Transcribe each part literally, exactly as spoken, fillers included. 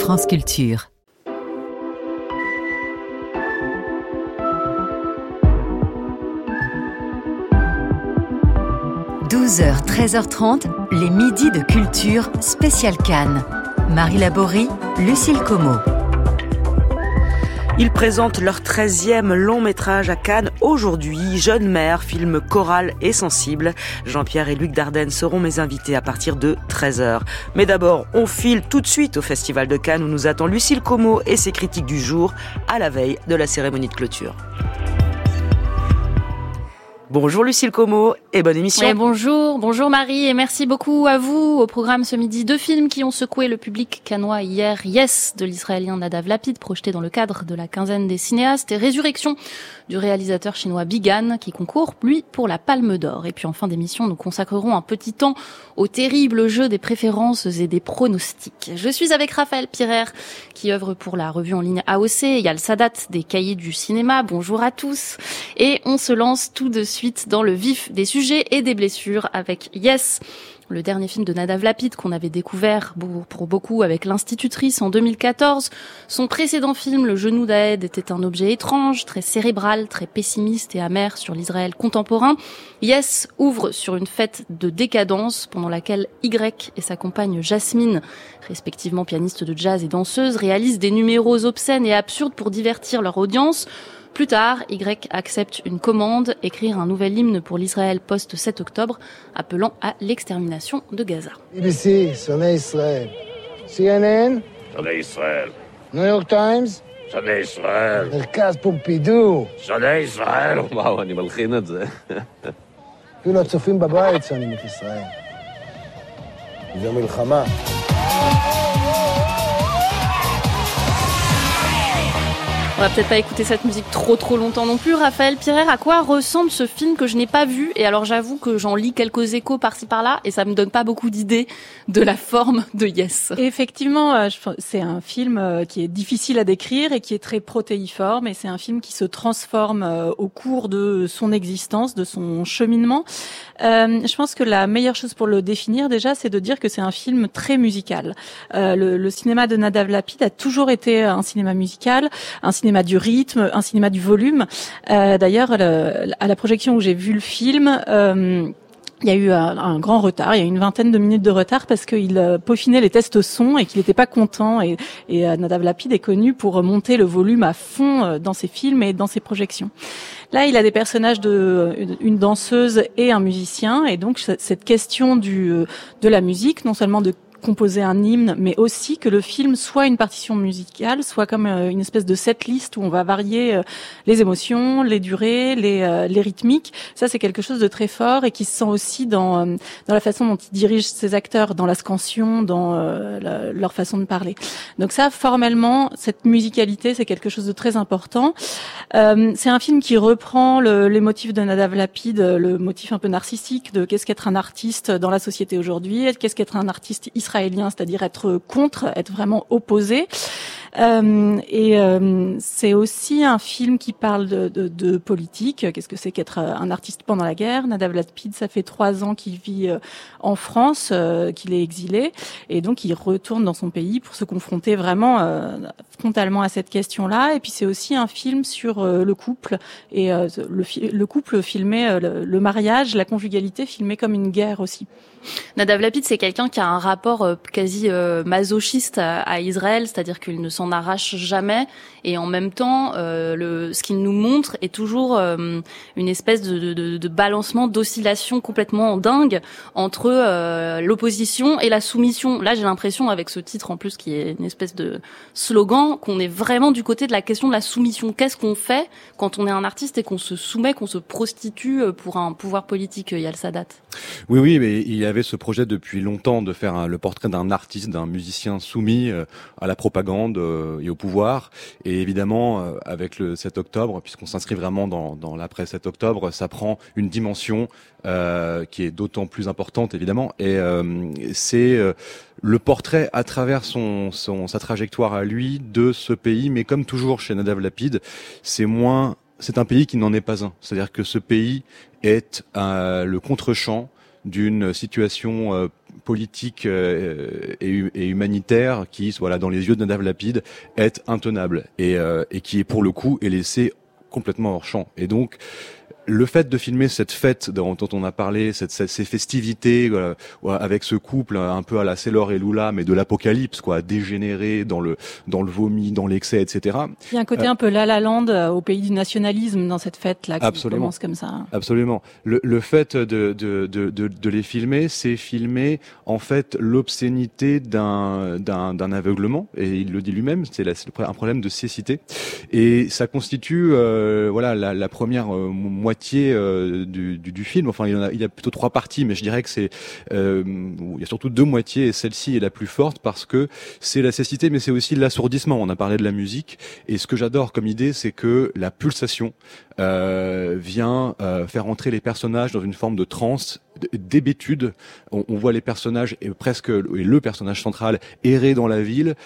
France Culture. douze heures, treize heures trente, les midis de culture spécial Cannes. Marie Laborie, Lucille Como. Ils présentent leur treizième long métrage à Cannes aujourd'hui. Jeune mère, film choral et sensible. Jean-Pierre et Luc Dardenne seront mes invités à partir de treize heures. Mais d'abord, on file tout de suite au Festival de Cannes où nous attend Lucille Como et ses critiques du jour à la veille de la cérémonie de clôture. Bonjour Lucille Como et bonne émission. Ouais, bonjour, bonjour Marie et merci beaucoup à vous. Au programme ce midi, deux films qui ont secoué le public cannois hier. Yes de l'Israélien Nadav Lapid, projeté dans le cadre de la quinzaine des cinéastes, et Résurrection du réalisateur chinois Bigan qui concourt, lui, pour la Palme d'Or. Et puis en fin d'émission, nous consacrerons un petit temps au terrible jeu des préférences et des pronostics. Je suis avec Raphaël Pirer qui œuvre pour la revue en ligne A O C. Il y a le Sadat des cahiers du cinéma. Bonjour à tous. Et on se lance tout de suite dans le vif des sujets et des blessures avec Yes, le dernier film de Nadav Lapid qu'on avait découvert pour beaucoup avec l'Institutrice en deux mille quatorze. Son précédent film, Le Genou d'Aed, était un objet étrange, très cérébral, très pessimiste et amer sur l'Israël contemporain. Yes ouvre sur une fête de décadence pendant laquelle Y et sa compagne Jasmine, respectivement pianiste de jazz et danseuse, réalisent des numéros obscènes et absurdes pour divertir leur audience. Plus tard, Y accepte une commande, écrire un nouvel hymne pour l'Israël post-sept octobre, appelant à l'extermination de Gaza. B B C, Sonnet Israël. C N N, Sonnet Israël. New York Times, Sonnet Israël. מרכז פומפידו. Sonnet Israël. וואו, אני מלחין את זה. אפילו הצופים בבית שונאים את ישראל. זו מלחמה. On va peut-être pas écouter cette musique trop trop longtemps non plus. Raphaël Pirer, à quoi ressemble ce film que je n'ai pas vu? Et alors j'avoue que j'en lis quelques échos par-ci par-là et ça me donne pas beaucoup d'idées de la forme de Yes. Effectivement, c'est un film qui est difficile à décrire et qui est très protéiforme, et c'est un film qui se transforme au cours de son existence, de son cheminement. Euh, je pense que la meilleure chose pour le définir déjà, c'est de dire que c'est un film très musical. Euh, le, le cinéma de Nadav Lapid a toujours été un cinéma musical, un cinéma du rythme, un cinéma du volume. Euh, d'ailleurs, le, à la projection où j'ai vu le film, euh, il y a eu un, un grand retard, il y a eu une vingtaine de minutes de retard parce qu'il euh, peaufinait les tests son et qu'il n'était pas content. Et, et euh, Nadav Lapid est connu pour monter le volume à fond euh, dans ses films et dans ses projections. Là, il a des personnages de une danseuse et un musicien, et donc cette question du de la musique, non seulement de composer un hymne, mais aussi que le film soit une partition musicale, soit comme une espèce de setlist où on va varier les émotions, les durées, les, les rythmiques. Ça, c'est quelque chose de très fort et qui se sent aussi dans, dans la façon dont il dirige ses acteurs, dans la scansion, dans la, leur façon de parler. Donc ça, formellement, cette musicalité, c'est quelque chose de très important. Euh, c'est un film qui reprend le, les motifs de Nadav Lapid, le motif un peu narcissique de qu'est-ce qu'être un artiste dans la société aujourd'hui, qu'est-ce qu'être un artiste israélien, c'est-à-dire être contre, être vraiment opposé. Euh, et euh, c'est aussi un film qui parle de, de, de politique. Qu'est-ce que c'est qu'être un artiste pendant la guerre? Nadav Lapid, ça fait trois ans qu'il vit euh, en France, euh, qu'il est exilé, et donc il retourne dans son pays pour se confronter vraiment euh, frontalement à cette question-là. Et puis c'est aussi un film sur euh, le couple et euh, le, le couple filmé, euh, le, le mariage, la conjugalité filmé comme une guerre aussi. Nadav Lapid, c'est quelqu'un qui a un rapport euh, quasi euh, masochiste à, à Israël, c'est-à-dire qu'il ne s'en arrache jamais, et en même temps, euh, le, ce qu'il nous montre est toujours euh, une espèce de, de, de balancement, d'oscillation complètement dingue entre euh, l'opposition et la soumission. Là, j'ai l'impression, avec ce titre en plus qui est une espèce de slogan, qu'on est vraiment du côté de la question de la soumission. Qu'est-ce qu'on fait quand on est un artiste et qu'on se soumet, qu'on se prostitue pour un pouvoir politique? Il y a le Sadat. Oui, oui, mais il y avait ce projet depuis longtemps de faire un, le portrait d'un artiste, d'un musicien soumis euh, à la propagande euh, et au pouvoir. Et évidemment, euh, avec le sept octobre, puisqu'on s'inscrit vraiment dans, dans l'après sept octobre, ça prend une dimension euh, qui est d'autant plus importante, évidemment. Et euh, c'est euh, le portrait à travers son, son, sa trajectoire à lui de ce pays. Mais comme toujours chez Nadav Lapid, c'est moins... C'est un pays qui n'en est pas un. C'est-à-dire que ce pays est euh, le contre-champ d'une situation euh, politique euh, et, et humanitaire qui, voilà, dans les yeux de Nadav Lapid, est intenable et, euh, et qui, pour le coup, est laissée complètement hors champ. Et donc, le fait de filmer cette fête dont on a parlé, cette, cette, ces festivités euh, avec ce couple un peu à la Sailor et Lula, mais de l'apocalypse, quoi, dégénéré dans le dans le vomi, dans l'excès, et cetera. Il y a un côté euh, un peu La La Land euh, au pays du nationalisme dans cette fête-là qui absolument. commence comme ça. Absolument. Le, le fait de de, de de de les filmer, c'est filmer en fait l'obscénité d'un d'un d'un aveuglement, et il le dit lui-même, c'est, la, c'est un problème de cécité, et ça constitue euh, voilà la, la première euh, moitié Euh, du, du, du film. Enfin, il y en a, il y a plutôt trois parties, mais je dirais que c'est, euh, il y a surtout deux moitiés, et celle-ci est la plus forte parce que c'est la cécité, mais c'est aussi l'assourdissement. On a parlé de la musique, et ce que j'adore comme idée, c'est que la pulsation euh, vient euh, faire entrer les personnages dans une forme de transe, d'hébétude. On, on voit les personnages et presque et le personnage central errer dans la ville,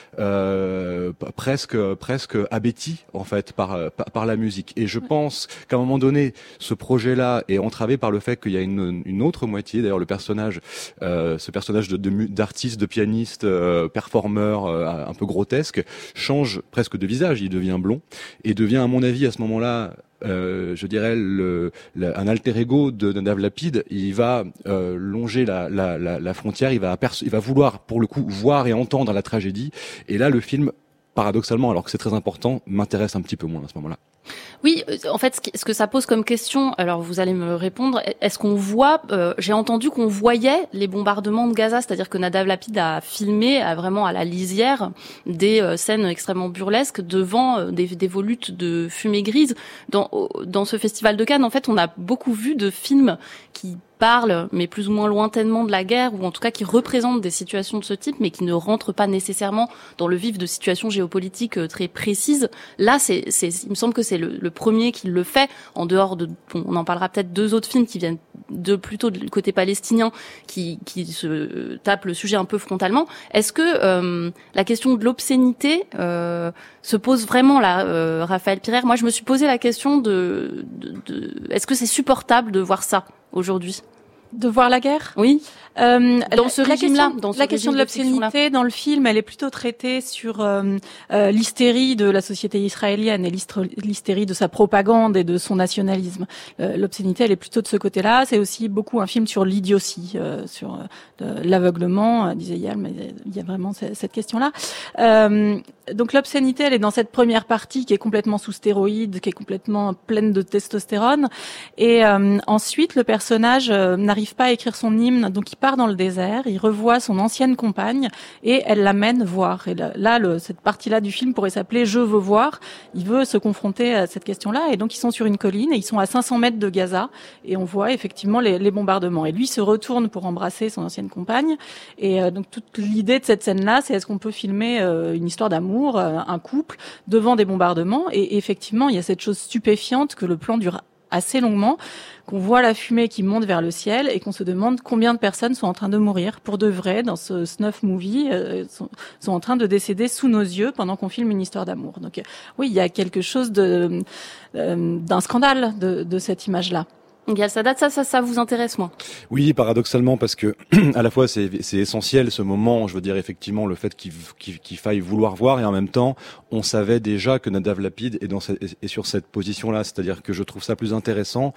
euh, presque presque abéti en fait par, par par la musique. Et je pense qu'à un moment donné, ce projet-là est entravé par le fait qu'il y a une, une autre moitié. D'ailleurs, le personnage, euh, ce personnage de, de d'artiste, de pianiste, euh, performeur, euh, un peu grotesque, change presque de visage. Il devient blond et devient, à mon avis, à ce moment-là, Euh, je dirais le, le, un alter ego de Nadav Lapid. Il va euh, longer la, la, la, la frontière, il va, aperce- il va vouloir pour le coup voir et entendre la tragédie, et là le film, paradoxalement, alors que c'est très important, m'intéresse un petit peu moins à ce moment-là. Oui, en fait, ce que ça pose comme question, alors vous allez me répondre, est-ce qu'on voit, euh, j'ai entendu qu'on voyait les bombardements de Gaza, c'est-à-dire que Nadav Lapid a filmé à, vraiment à la lisière des euh, scènes extrêmement burlesques devant euh, des, des volutes de fumée grise. Dans, dans ce festival de Cannes, en fait, on a beaucoup vu de films qui parlent, mais plus ou moins lointainement, de la guerre, ou en tout cas qui représentent des situations de ce type, mais qui ne rentrent pas nécessairement dans le vif de situations géopolitiques très précises. Là, c'est, c'est, il me semble que c'est le, le premier qui le fait, en dehors de, bon, on en parlera peut-être, deux autres films qui viennent de plutôt du côté palestinien, qui, qui se tapent le sujet un peu frontalement. Est-ce que euh, la question de l'obscénité euh, se pose vraiment là, euh, Raphaël Pirer? Moi, je me suis posé la question de, de, de est-ce que c'est supportable de voir ça aujourd'hui? De voir la guerre? Oui. Euh, dans ce régime-là, dans ce la question de l'obscénité dans le film, elle est plutôt traitée sur euh, euh, l'hystérie de la société israélienne et l'hystérie de sa propagande et de son nationalisme. Euh, l'obscénité, elle est plutôt de ce côté-là. C'est aussi beaucoup un film sur l'idiotie, euh, sur euh, l'aveuglement, euh, disait Yann, mais il y a vraiment cette, cette question-là. Euh, donc l'obscénité, elle est dans cette première partie qui est complètement sous stéroïdes, qui est complètement pleine de testostérone. Et euh, ensuite, le personnage euh, n'arrive pas à écrire son hymne, donc il part dans le désert, il revoit son ancienne compagne et elle l'amène voir. Et là, là le, cette partie-là du film pourrait s'appeler « Je veux voir ». Il veut se confronter à cette question-là, et donc ils sont sur une colline et ils sont à cinq cents mètres de Gaza, et on voit effectivement les, les bombardements. Et lui se retourne pour embrasser son ancienne compagne, et euh, donc toute l'idée de cette scène-là, c'est est-ce qu'on peut filmer euh, une histoire d'amour, euh, un couple, devant des bombardements. Et effectivement, il y a cette chose stupéfiante que le plan dure assez longuement, qu'on voit la fumée qui monte vers le ciel et qu'on se demande combien de personnes sont en train de mourir pour de vrai dans ce snuff movie, euh, sont, sont en train de décéder sous nos yeux pendant qu'on filme une histoire d'amour. Donc euh, oui, il y a quelque chose de euh, d'un scandale de, de cette image-là. Gad Sadat, ça, ça, ça vous intéresse moins? Oui, paradoxalement, parce que à la fois c'est, c'est essentiel ce moment. Je veux dire effectivement le fait qu'il, qu'il, qu'il faille vouloir voir, et en même temps, on savait déjà que Nadav Lapid est dans cette, est sur cette position-là. C'est-à-dire que je trouve ça plus intéressant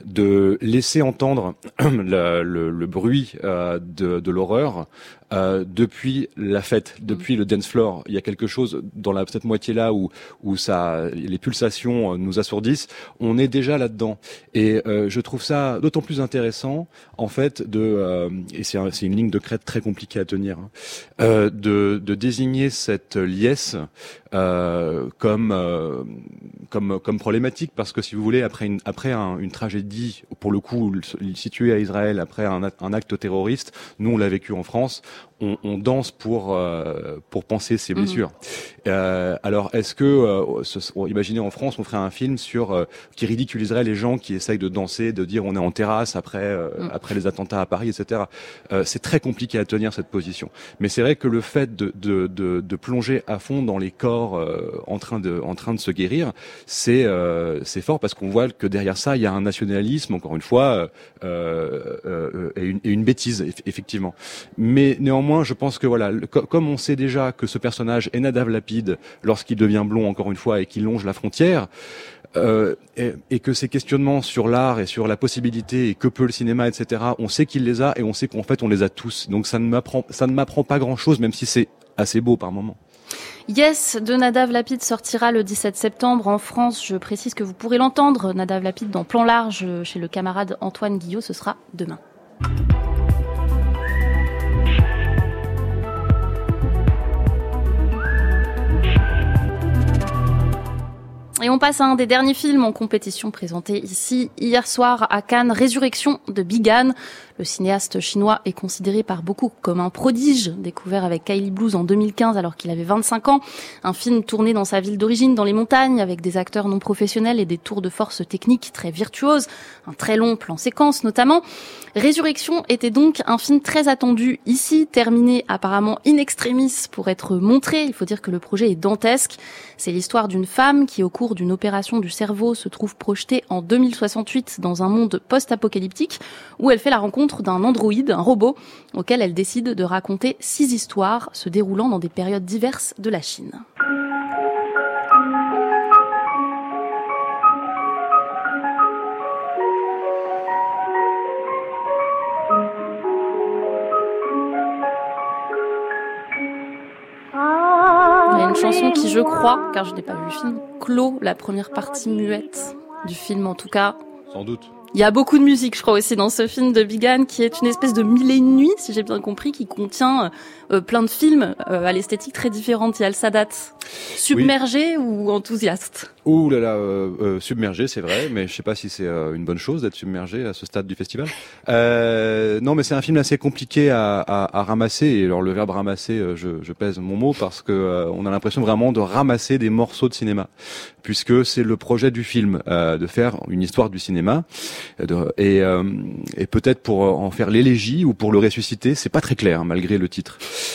de laisser entendre le, le, le bruit euh, de, de l'horreur euh, depuis la fête, depuis mmh. le dance floor. Il y a quelque chose dans la cette moitié-là où où ça, les pulsations nous assourdissent. On est déjà là-dedans, et euh, je Je trouve ça d'autant plus intéressant, en fait, de euh, et c'est, un, c'est une ligne de crête très compliquée à tenir, hein, euh, de, de désigner cette liesse euh, comme euh, comme comme problématique, parce que si vous voulez, après une après un, une tragédie, pour le coup située à Israël, après un, un acte terroriste, nous on l'a vécu en France, on, on danse pour euh, pour penser ses blessures. Mmh. Euh, alors est-ce que euh, ce, imaginez en France, on ferait un film sur euh, qui ridiculiserait les gens qui essayent de danser, de dire on est en terrasse après euh, mmh. après les attentats à Paris, et cetera. Euh, c'est très compliqué à tenir cette position. Mais c'est vrai que le fait de de de, de plonger à fond dans les corps, corps euh, en train de en train de se guérir, c'est euh, c'est fort parce qu'on voit que derrière ça il y a un nationalisme, encore une fois, euh, euh, et, une, et une bêtise effectivement. Mais néanmoins, je pense que voilà, le, comme on sait déjà que ce personnage est Nadav Lapid lorsqu'il devient blond, encore une fois, et qu'il longe la frontière. Euh, et, et que ces questionnements sur l'art et sur la possibilité et que peut le cinéma, et cetera, on sait qu'il les a et on sait qu'en fait on les a tous. Donc ça ne m'apprend, ça ne m'apprend pas grand-chose, même si c'est assez beau par moments. Yes de Nadav Lapid sortira le dix-sept septembre en France. Je précise que vous pourrez l'entendre, Nadav Lapid, dans Plan Large chez le camarade Antoine Guillot. Ce sera demain. Et on passe à un des derniers films en compétition présenté ici hier soir à Cannes, Résurrection de Bigan. Le cinéaste chinois est considéré par beaucoup comme un prodige, découvert avec Kylie Blues en deux mille quinze alors qu'il avait vingt-cinq ans. Un film tourné dans sa ville d'origine, dans les montagnes, avec des acteurs non professionnels et des tours de force techniques très virtuoses. Un très long plan séquence notamment. Résurrection était donc un film très attendu ici, terminé apparemment in extremis pour être montré. Il faut dire que le projet est dantesque. C'est l'histoire d'une femme qui, au cours d'une opération du cerveau, se trouve projetée en deux mille soixante-huit dans un monde post-apocalyptique où elle fait la rencontre d'un androïde, un robot, auquel elle décide de raconter six histoires se déroulant dans des périodes diverses de la Chine. Il y a une chanson qui, je crois, car je n'ai pas vu le film, clôt la première partie muette du film en tout cas. Sans doute. Il y a beaucoup de musique, je crois, aussi dans ce film de Bigan, qui est une espèce de mille et une nuits, si j'ai bien compris, qui contient euh, plein de films euh, à l'esthétique très différente. Il y a le Sadat submergé oui. ou enthousiaste. Ouh là là, euh, euh, submergé, c'est vrai, mais je sais pas si c'est euh, une bonne chose d'être submergé à ce stade du festival. Euh, non, mais c'est un film assez compliqué à, à, à ramasser. Et alors le verbe ramasser, euh, je, je pèse mon mot parce que euh, on a l'impression vraiment de ramasser des morceaux de cinéma, puisque c'est le projet du film, euh, de faire une histoire du cinéma. De, et, euh, et peut-être pour en faire l'élégie ou pour le ressusciter, c'est pas très clair malgré le titre.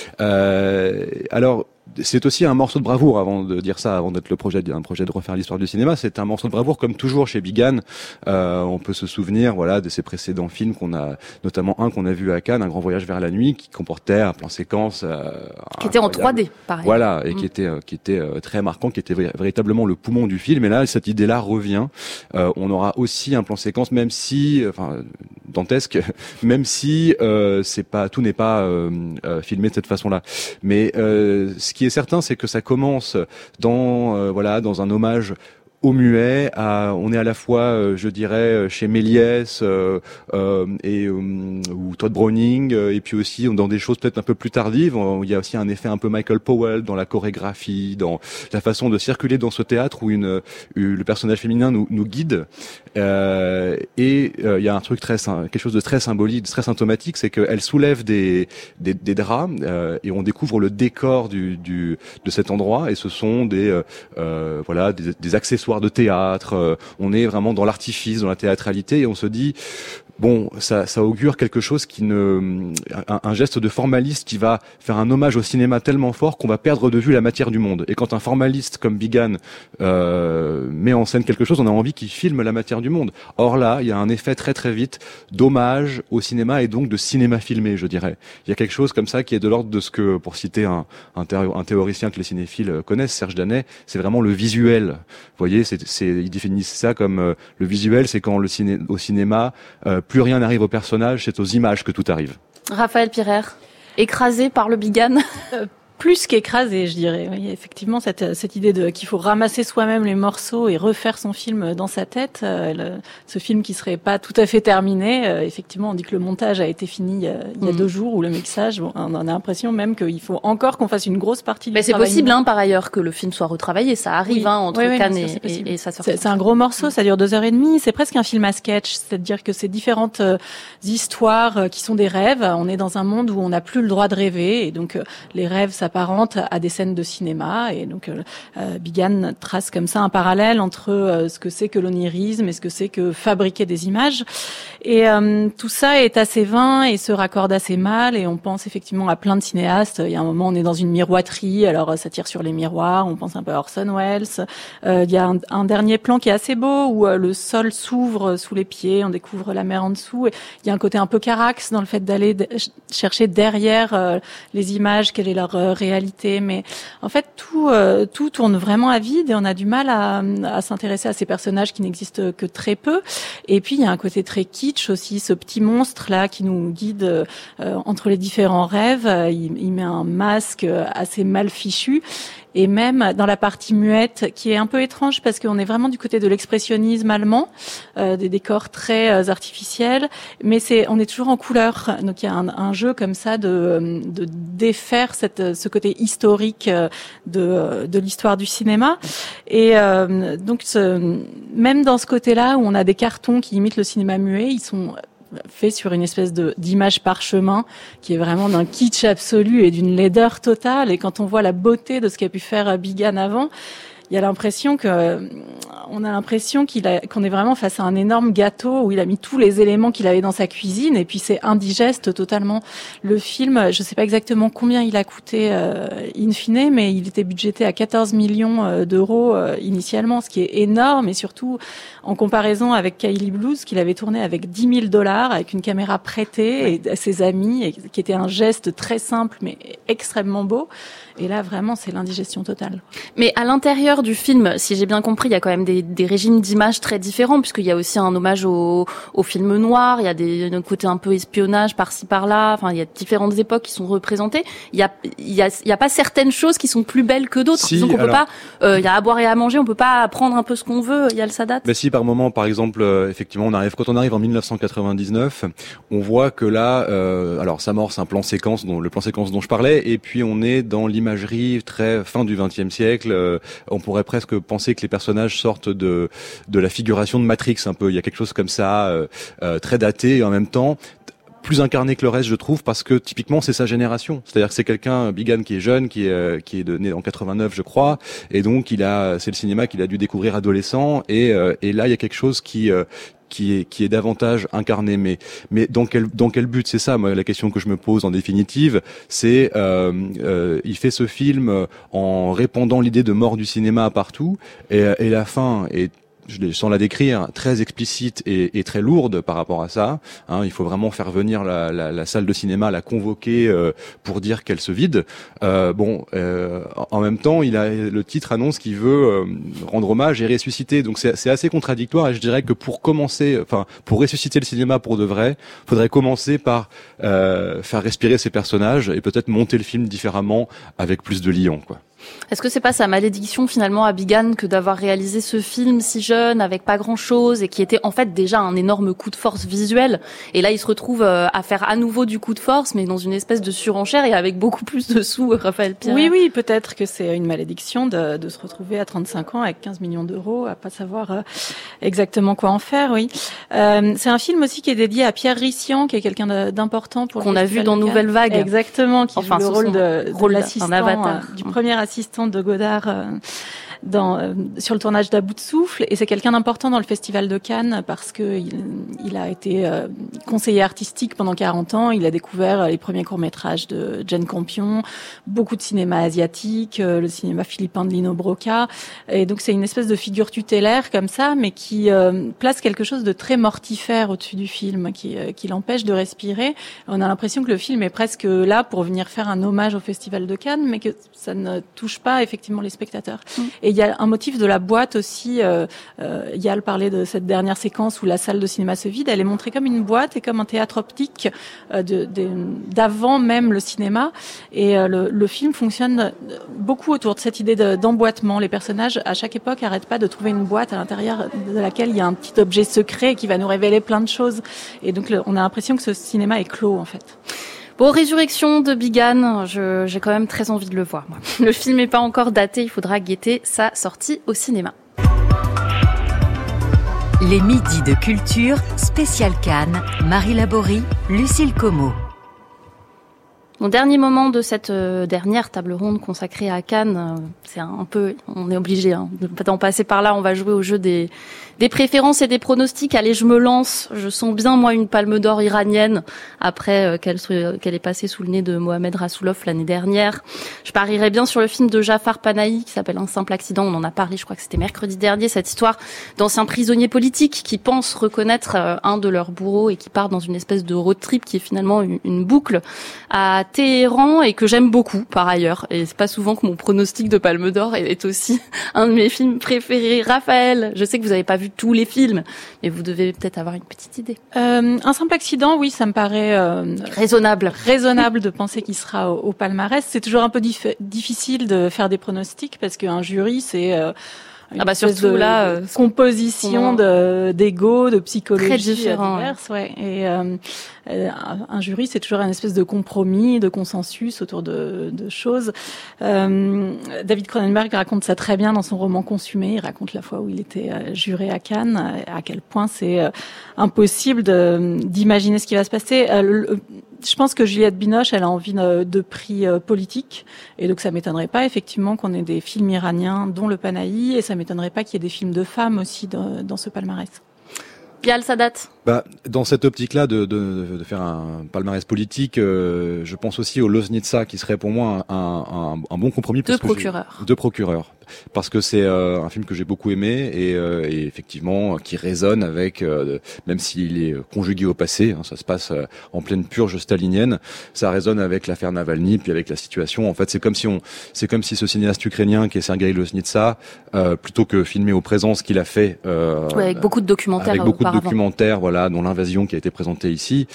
Euh, alors. C'est aussi un morceau de bravoure, avant de dire ça, avant d'être le projet d'un projet de refaire l'histoire du cinéma. C'est un morceau de bravoure, comme toujours chez Bigan. Euh, on peut se souvenir, voilà, de ses précédents films qu'on a, notamment un qu'on a vu à Cannes, Un grand voyage vers la nuit, qui comportait un plan séquence euh, qui était en trois D, pareil. Voilà, et mmh. qui était, euh, qui était euh, très marquant, qui était véritablement le poumon du film. Et là, cette idée-là revient. Euh, on aura aussi un plan séquence, même si, enfin, dantesque, même si euh, c'est pas, tout n'est pas euh, euh, filmé de cette façon-là. Mais euh, ce qui est certain, c'est que ça commence dans euh, voilà dans un hommage au muet. À, on est à la fois, euh, je dirais, chez Méliès euh, euh, et euh, ou Todd Browning, euh, et puis aussi dans des choses peut-être un peu plus tardives. Il y a aussi un effet un peu Michael Powell dans la chorégraphie, dans la façon de circuler dans ce théâtre où une, une le personnage féminin nous, nous guide. Euh, et euh, il y a un truc très quelque chose de très symbolique, de très symptomatique, c'est qu'elle soulève des des, des draps euh, et on découvre le décor du, du de cet endroit. Et ce sont des euh, euh, voilà des, des accessoires de théâtre. Euh, on est vraiment dans l'artifice, dans la théâtralité, et on se dit bon, ça, ça augure quelque chose qui ne, un, un geste de formaliste qui va faire un hommage au cinéma tellement fort qu'on va perdre de vue la matière du monde. Et quand un formaliste comme Bigan euh, met en scène quelque chose, on a envie qu'il filme la matière du monde. Or là, il y a un effet très très vite d'hommage au cinéma et donc de cinéma filmé, je dirais. Il y a quelque chose comme ça qui est de l'ordre de ce que, pour citer un, un, théo, un théoricien que les cinéphiles connaissent, Serge Danet, c'est vraiment le visuel. Vous voyez, c'est, c'est, il définit ça comme euh, le visuel, c'est quand le ciné, au cinéma, euh, plus rien n'arrive au personnage, c'est aux images que tout arrive. Raphaël Pirer, écrasé par le Bigan. euh, Plus qu'écrasé, je dirais. Oui, effectivement, cette, cette idée de qu'il faut ramasser soi-même les morceaux et refaire son film dans sa tête. Euh, le, ce film qui serait pas tout à fait terminé. Euh, effectivement, on dit que le montage a été fini il y a, il y a mmh. deux jours, ou le mixage. Bon, on a l'impression même qu'il faut encore qu'on fasse une grosse partie du Mais travail. c'est possible, hein, par ailleurs, que le film soit retravaillé. Ça arrive, oui. hein, entre oui, oui, Cannes sûr, et, et, et ça sort. C'est, c'est un gros morceau, ça dure deux heures et demie. C'est presque un film à sketch. C'est-à-dire que c'est différentes euh, histoires euh, qui sont des rêves. On est dans un monde où on n'a plus le droit de rêver. Et donc, euh, les rêves, ça s'apparentent à des scènes de cinéma. Et donc, euh, euh, Bigan trace comme ça un parallèle entre euh, ce que c'est que l'onirisme et ce que c'est que fabriquer des images. Et euh, tout ça est assez vain et se raccorde assez mal. Et on pense effectivement à plein de cinéastes. Il y a un moment, on est dans une miroiterie, alors ça tire sur les miroirs. On pense un peu à Orson Welles. Euh, il y a un, un dernier plan qui est assez beau où euh, le sol s'ouvre sous les pieds, on découvre la mer en dessous. Et il y a un côté un peu Carax dans le fait d'aller de- chercher derrière euh, les images, quelle est leur euh, réalité. Mais en fait, tout euh, tout tourne vraiment à vide et on a du mal à, à s'intéresser à ces personnages qui n'existent que très peu. Et puis il y a un côté très kitsch aussi, ce petit monstre là qui nous guide euh, entre les différents rêves. Il, il met un masque assez mal fichu. Et même dans la partie muette, qui est un peu étrange parce qu'on est vraiment du côté de l'expressionnisme allemand, euh, des décors très euh, artificiels, mais c'est, on est toujours en couleur. Donc il y a un, un jeu comme ça de, de défaire cette, ce côté historique de, de l'histoire du cinéma. Et euh, donc ce, même dans ce côté-là où on a des cartons qui imitent le cinéma muet, ils sont fait sur une espèce de d'image parchemin qui est vraiment d'un kitsch absolu et d'une laideur totale. Et quand on voit la beauté de ce qu'a pu faire Bigan avant, il y a l'impression que on a l'impression qu'il a qu'on est vraiment face à un énorme gâteau où il a mis tous les éléments qu'il avait dans sa cuisine et puis c'est indigeste totalement. Le film, je sais pas exactement combien il a coûté euh, in fine, mais il était budgété à quatorze millions d'euros euh, initialement, ce qui est énorme et surtout en comparaison avec Kylie Blues qu'il avait tourné avec dix mille dollars avec une caméra prêtée et à ses amis et qui était un geste très simple mais extrêmement beau. Et là, vraiment, c'est l'indigestion totale. Mais à l'intérieur du film, si j'ai bien compris, il y a quand même des, des régimes d'images très différents, puisqu'il y a aussi un hommage au, au film noir, il y a des, un côté un peu espionnage par-ci par-là, enfin, il y a différentes époques qui sont représentées. Il y a, il y a, il y a pas certaines choses qui sont plus belles que d'autres. Si, Donc on alors... peut pas, euh, il y a à boire et à manger, on peut pas prendre un peu ce qu'on veut, il y a le Sadat. Mais si, par moment, par exemple, euh, effectivement, on arrive, quand on arrive en dix-neuf cent quatre-vingt-dix-neuf, on voit que là, euh, alors, s'amorce un plan séquence, dont, le plan séquence dont je parlais, et puis on est dans l'imagerie très fin du vingtième siècle. Euh, on pourrait presque penser que les personnages sortent de de la figuration de Matrix un peu. Il y a quelque chose comme ça, euh, euh, très daté et en même temps plus incarné que le reste, je trouve, parce que typiquement c'est sa génération. C'est-à-dire que c'est quelqu'un, Bigan, qui est jeune, qui est euh, qui est de, né en quatre-vingt-neuf, je crois, et donc il a, c'est le cinéma qu'il a dû découvrir adolescent. Et euh, et là il y a quelque chose qui euh, qui est qui est davantage incarné, mais mais dans quel dans quel but? C'est ça, moi, la question que je me pose en définitive. C'est euh, euh, il fait ce film en répandant l'idée de mort du cinéma partout, et, et la fin est, je, sans la décrire, très explicite et, et très lourde par rapport à ça. Hein, il faut vraiment faire venir la, la, la salle de cinéma, la convoquer euh, pour dire qu'elle se vide. Euh, bon, euh, en même temps, il a le titre annonce qu'il veut euh, rendre hommage et ressusciter. Donc c'est, c'est assez contradictoire. Et je dirais que pour commencer, enfin pour ressusciter le cinéma pour de vrai, faudrait commencer par euh, faire respirer ces personnages et peut-être monter le film différemment avec plus de lions, quoi. Est-ce que c'est pas sa malédiction finalement à Bigan que d'avoir réalisé ce film si jeune avec pas grand-chose et qui était en fait déjà un énorme coup de force visuel, et là il se retrouve à faire à nouveau du coup de force mais dans une espèce de surenchère et avec beaucoup plus de sous, Raphaël Piret? Oui, oui, peut-être que c'est une malédiction de, de se retrouver à trente-cinq ans avec quinze millions d'euros à pas savoir exactement quoi en faire, oui. Euh, c'est un film aussi qui est dédié à Pierre Rissian, qui est quelqu'un d'important pour qu'on a vu dans Nouvelle Vague. Exactement, qui enfin, joue le rôle de, de rôle l'assistant, avatar. du premier assistant de Godard euh, dans, euh, sur le tournage d'À bout de souffle, et c'est quelqu'un d'important dans le Festival de Cannes parce que il, il a été euh, conseiller artistique pendant quarante ans. Il a découvert les premiers courts-métrages de Jane Campion, beaucoup de cinéma asiatique, euh, le cinéma philippin de Lino Broca, et donc c'est une espèce de figure tutélaire comme ça, mais qui euh, place quelque chose de très mortifère au-dessus du film, qui, euh, qui l'empêche de respirer. On a l'impression que le film est presque là pour venir faire un hommage au Festival de Cannes, mais que ça ne touche pas effectivement les spectateurs. Mmh. Et il y a un motif de la boîte aussi. Euh, euh, Yal parlait de cette dernière séquence où la salle de cinéma se vide. Elle est montrée comme une boîte et comme un théâtre optique euh, de, de, d'avant même le cinéma. Et euh, le, le film fonctionne beaucoup autour de cette idée de, d'emboîtement. Les personnages, à chaque époque, n'arrêtent pas de trouver une boîte à l'intérieur de laquelle il y a un petit objet secret qui va nous révéler plein de choses. Et donc, le, on a l'impression que ce cinéma est clos, en fait. Bon, Résurrection de Bigan, je, j'ai quand même très envie de le voir. Moi. Le film n'est pas encore daté, il faudra guetter sa sortie au cinéma. Les midis de culture, spécial Cannes, Marie Laborie, Lucille Como. Mon dernier moment de cette euh, dernière table ronde consacrée à Cannes, euh, c'est un, un peu, on est obligé hein, d'en passer par là. On va jouer au jeu des des préférences et des pronostics. Allez, je me lance. Je sens bien moi une Palme d'Or iranienne après euh, qu'elle soit, qu'elle est passée sous le nez de Mohamed Rassoulov l'année dernière. Je parierais bien sur le film de Jafar Panahi qui s'appelle Un simple accident. On en a parlé, je crois que c'était mercredi dernier. Cette histoire d'anciens prisonniers politiques qui pensent reconnaître euh, un de leurs bourreaux et qui partent dans une espèce de road trip qui est finalement une, une boucle à Téhéran et que j'aime beaucoup par ailleurs. Et c'est pas souvent que mon pronostic de Palme d'Or est aussi un de mes films préférés. Raphaël, je sais que vous avez pas vu tous les films, mais vous devez peut-être avoir une petite idée. Euh, un simple accident, oui, ça me paraît euh, raisonnable. Raisonnable de penser qu'il sera au, au palmarès. C'est toujours un peu dif- difficile de faire des pronostics parce qu'un jury, c'est euh, une ah bah surtout de, là, de composition de d'ego, de psychologie très différent, diverses, ouais. Et euh, un jury, c'est toujours une espèce de compromis, de consensus autour de, de choses. Euh, David Cronenberg raconte ça très bien dans son roman Consumé. Il raconte la fois où il était juré à Cannes, à quel point c'est impossible de, d'imaginer ce qui va se passer. Le, je pense que Juliette Binoche, elle a envie de, de prix politique, et donc ça m'étonnerait pas effectivement qu'on ait des films iraniens, dont le Panahi, et ça m'étonnerait pas qu'il y ait des films de femmes aussi dans, dans ce palmarès. Gal Sadat. Bah, dans cette optique-là de, de, de faire un palmarès politique, euh, je pense aussi au Loznitsa qui serait pour moi un, un, un bon compromis. Deux procureurs. Deux procureurs. Parce que c'est euh, un film que j'ai beaucoup aimé et, euh, et effectivement qui résonne avec, euh, même s'il est conjugué au passé, hein, ça se passe euh, en pleine purge stalinienne, ça résonne avec l'affaire Navalny puis avec la situation. En fait, c'est comme si on, c'est comme si ce cinéaste ukrainien qui est Sergueï Loznitsa, euh, plutôt que filmer au présent ce qu'il a fait, euh, ouais, avec beaucoup de documentaires, avec beaucoup auparavant. de documentaires, voilà, dont l'invasion qui a été présentée ici.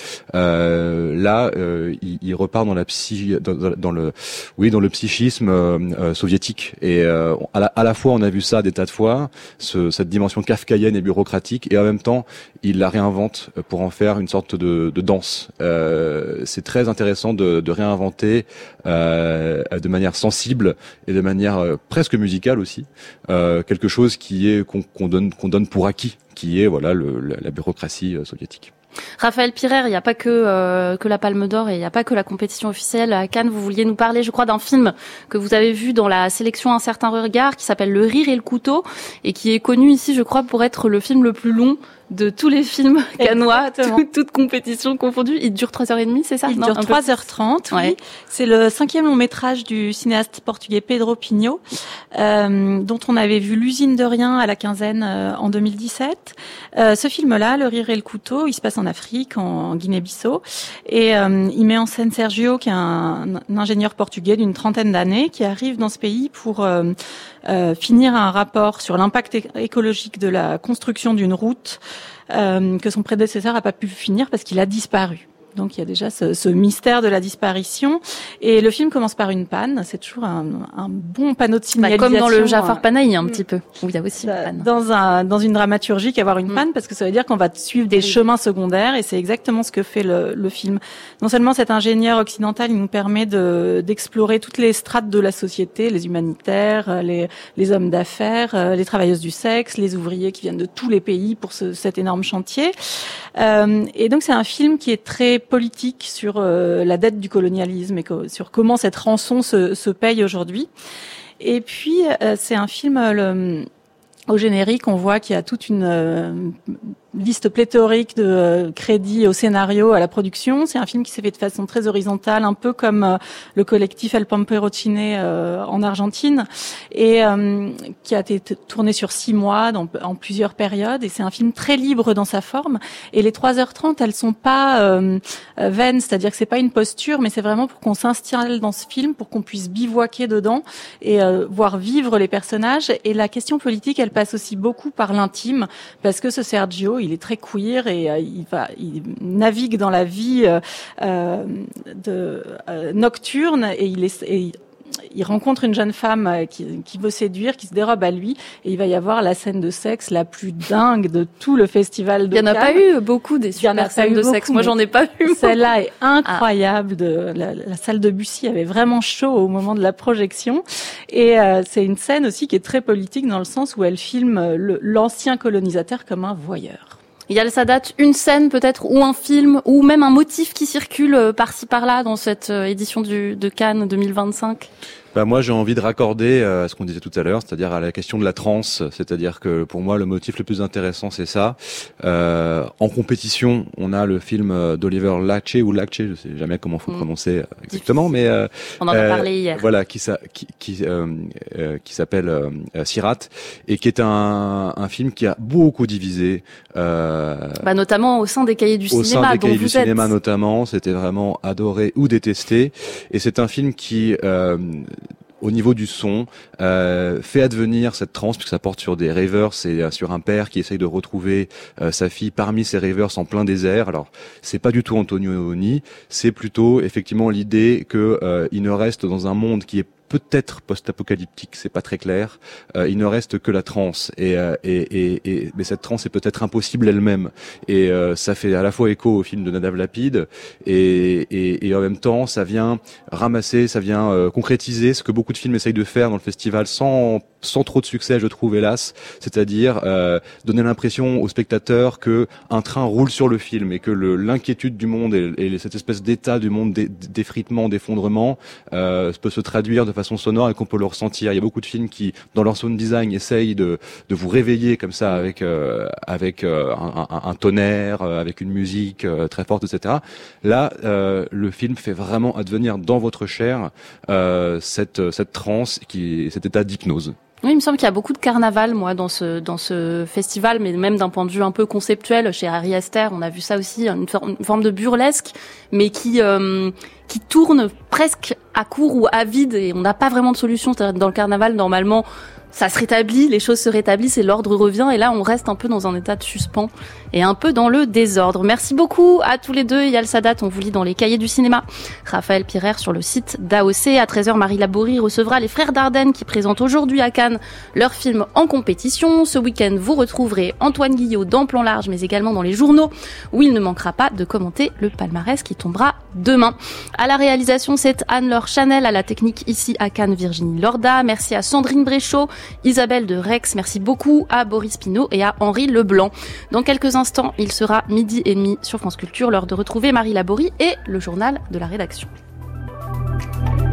Euh, là, euh, il, il repart dans la psy, dans, dans le, oui, dans le psychisme euh, euh, soviétique et euh, À la, à la fois, on a vu ça des tas de fois, ce, cette dimension kafkaïenne et bureaucratique, et en même temps, il la réinvente pour en faire une sorte de, de danse. Euh, c'est très intéressant de, de réinventer euh, de manière sensible et de manière euh, presque musicale aussi, euh, quelque chose qui est qu'on, qu'on donne qu'on donne pour acquis, qui est voilà le, la, la bureaucratie euh, soviétique. Raphaël Pirer, il n'y a pas que euh, que la Palme d'Or et il n'y a pas que la compétition officielle à Cannes. Vous vouliez nous parler, je crois, d'un film que vous avez vu dans la sélection Un certain regard, qui s'appelle Le rire et le couteau, et qui est connu ici, je crois, pour être le film le plus long de tous les films cannois, tout, toute compétition confondue. Il dure trois heures trente, c'est ça? Il non, dure trois heures trente, oui. Ouais. C'est le cinquième long métrage du cinéaste portugais Pedro Pinho, euh, dont on avait vu L'usine de rien à la quinzaine euh, en deux mille dix-sept. Euh, ce film-là, Le rire et le couteau, il se passe en Afrique, en Guinée-Bissau, et euh, il met en scène Sergio, qui est un, un ingénieur portugais d'une trentaine d'années, qui arrive dans ce pays pour euh, euh, finir un rapport sur l'impact é- écologique de la construction d'une route Euh, que son prédécesseur n'a pas pu finir parce qu'il a disparu. Donc il y a déjà ce, ce mystère de la disparition. Et le film commence par une panne. C'est toujours un, un bon panneau de signalisation. Bah, comme dans le Jafar Panahi un petit peu, où il y a aussi une panne. Dans, un, dans une dramaturgie qu'avoir une panne, parce que ça veut dire qu'on va suivre des oui. chemins secondaires, et c'est exactement ce que fait le, le film. Non seulement cet ingénieur occidental, il nous permet de, d'explorer toutes les strates de la société, les humanitaires, les, les hommes d'affaires, les travailleuses du sexe, les ouvriers qui viennent de tous les pays pour ce, cet énorme chantier. Euh, et donc c'est un film qui est très politique sur euh, la dette du colonialisme et co- sur comment cette rançon se, se paye aujourd'hui. Et puis euh, c'est un film, le, au générique, on voit qu'il y a toute une euh, liste pléthorique de euh, crédits au scénario, à la production. C'est un film qui s'est fait de façon très horizontale, un peu comme euh, le collectif El Pamperocine euh, en Argentine, et euh, qui a été t- tourné sur six mois, dans, en plusieurs périodes. Et c'est un film très libre dans sa forme. Et les trois heures trente, elles sont pas euh, vaines, c'est-à-dire que c'est pas une posture, mais c'est vraiment pour qu'on s'installe dans ce film, pour qu'on puisse bivouaquer dedans et euh, voir vivre les personnages. Et la question politique, elle passe aussi beaucoup par l'intime, parce que ce Sergio, il est très queer et euh, il va, il navigue dans la vie euh, de euh, nocturne, et il est, et il, il rencontre une jeune femme qui, qui veut séduire, qui se dérobe à lui, et il va y avoir la scène de sexe la plus dingue de tout le festival de Cannes. Il n'y en a pas eu beaucoup des super scènes de sexe. Moi, j'en ai pas eu. Celle-là est incroyable. Ah. De la, la salle de Bussy avait vraiment chaud au moment de la projection, et euh, c'est une scène aussi qui est très politique dans le sens où elle filme le, l'ancien colonisateur comme un voyeur. Yal Sadat, une scène peut-être, ou un film, ou même un motif qui circule par-ci par-là dans cette édition du, de Cannes deux mille vingt-cinq? Bah moi j'ai envie de raccorder à ce qu'on disait tout à l'heure, c'est-à-dire à la question de la transe, c'est-à-dire que pour moi le motif le plus intéressant c'est ça. Euh, en compétition, on a le film d'Oliver Lache ou Lache, je sais jamais comment faut mmh. prononcer exactement, mais euh, on en a euh, parlé hier. Voilà, qui ça, qui qui, euh, euh, qui s'appelle euh, Sirat et qui est un un film qui a beaucoup divisé. Euh, bah notamment au sein des cahiers du au cinéma. Au sein des cahiers du cinéma êtes... notamment, c'était vraiment adoré ou détesté. Et c'est un film qui euh, au niveau du son, euh, fait advenir cette transe, puisque ça porte sur des ravers et euh, sur un père qui essaye de retrouver euh, sa fille parmi ces ravers en plein désert. Alors, c'est pas du tout Antonio Leoni, c'est plutôt effectivement l'idée que euh, il ne reste dans un monde qui est peut-être post-apocalyptique, c'est pas très clair. Euh, il ne reste que la transe, et, euh, et, et, et mais cette transe est peut-être impossible elle-même. Et euh, ça fait à la fois écho au film de Nadav Lapid, et, et, et en même temps, ça vient ramasser, ça vient euh, concrétiser ce que beaucoup de films essayent de faire dans le festival, sans sans trop de succès, je trouve, hélas. C'est-à-dire euh, donner l'impression aux spectateurs que un train roule sur le film, et que le, l'inquiétude du monde et, et cette espèce d'état du monde d'effritement, d'effondrement euh, peut se traduire de façon sonore et qu'on peut le ressentir. Il y a beaucoup de films qui, dans leur sound design, essayent de, de vous réveiller comme ça avec euh, avec euh, un, un, un tonnerre, euh, avec une musique euh, très forte, et cetera. Là, euh, le film fait vraiment advenir dans votre chair euh, cette cette transe, qui, cet état d'hypnose. Oui, il me semble qu'il y a beaucoup de carnaval, moi, dans ce dans ce festival, mais même d'un point de vue un peu conceptuel. Chez Ari Aster, on a vu ça aussi, une, for- une forme de burlesque, mais qui euh, qui tourne presque à court ou à vide, et on n'a pas vraiment de solution. Dans le carnaval, normalement, ça se rétablit, les choses se rétablissent et l'ordre revient, et là on reste un peu dans un état de suspens et un peu dans le désordre. Merci beaucoup à tous les deux. Yal Sadat, on vous lit dans les cahiers du cinéma. Raphaël Pirer sur le site d'A O C. À treize heures, Marie Laborie recevra les Frères Dardenne qui présentent aujourd'hui à Cannes leur film en compétition. Ce week-end, vous retrouverez Antoine Guillot dans Plan Large, mais également dans les journaux, où il ne manquera pas de commenter le palmarès qui tombera demain. À la réalisation, c'est Anne-Laure Chanel. À la technique, ici à Cannes, Virginie Lorda. Merci à Sandrine Bréchot, Isabelle de Rex, merci beaucoup à Boris Pinault et à Henri Leblanc. Dans quelques instants, il sera midi et demi sur France Culture, l'heure de retrouver Marie Laborie et le journal de la rédaction.